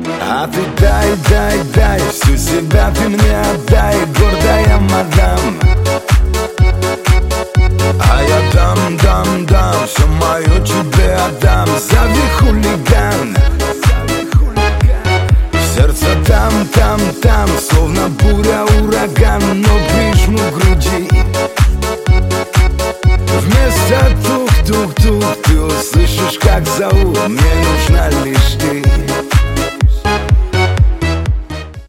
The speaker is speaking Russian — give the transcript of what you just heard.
А ты дай, дай, дай, всю себя ты мне отдай, гордая мадам. А я дам, дам, дам, все мое тебе отдам. Зови хулиган. Сердце там, там, там, словно буря, ураган, но прижму к груди. Вместо тух-тух-тух ты услышишь, как зовут. Мне нужна лишь